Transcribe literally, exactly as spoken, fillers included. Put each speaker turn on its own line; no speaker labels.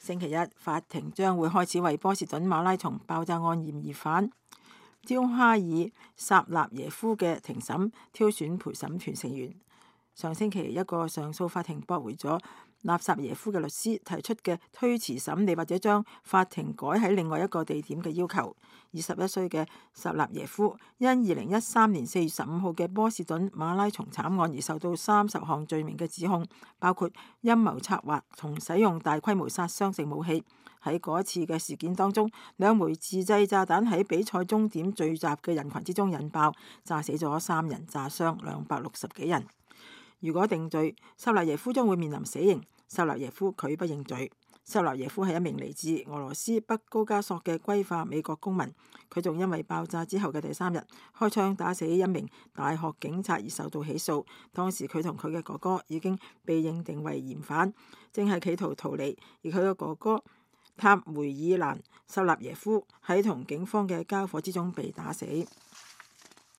星期一，法庭將會開始為波士頓馬拉松爆炸案嫌疑犯焦哈爾·薩納耶夫嘅庭審挑選陪審團成員。上星期一個上訴法庭駁回咗納薩耶夫嘅律師提出嘅推遲審理或者將法庭改喺另外一個地點嘅要求。二十一歲嘅薩納耶夫因二零一三年四月十五號嘅波士頓馬拉松慘案而受到三十項罪名嘅指控，包括陰謀策劃同使用大規模殺傷性武器。喺嗰次嘅事件當中，兩枚自製炸彈喺比賽終點聚集嘅人群之中引爆，炸死咗三人，炸傷兩百六十幾人。如果定罪，薩納耶夫將會面臨死刑。薩納耶夫拒不認罪。薩納耶夫係一名嚟自俄羅斯北高加索嘅歸化美國公民。佢仲因為爆炸之後嘅第三日開槍打死一名大學警察而受到起訴。當時佢同佢嘅哥哥已經被認定為嫌犯，正係企圖逃離。而佢嘅哥哥塔梅爾蘭·薩納耶夫喺同警方嘅交火之中被打死。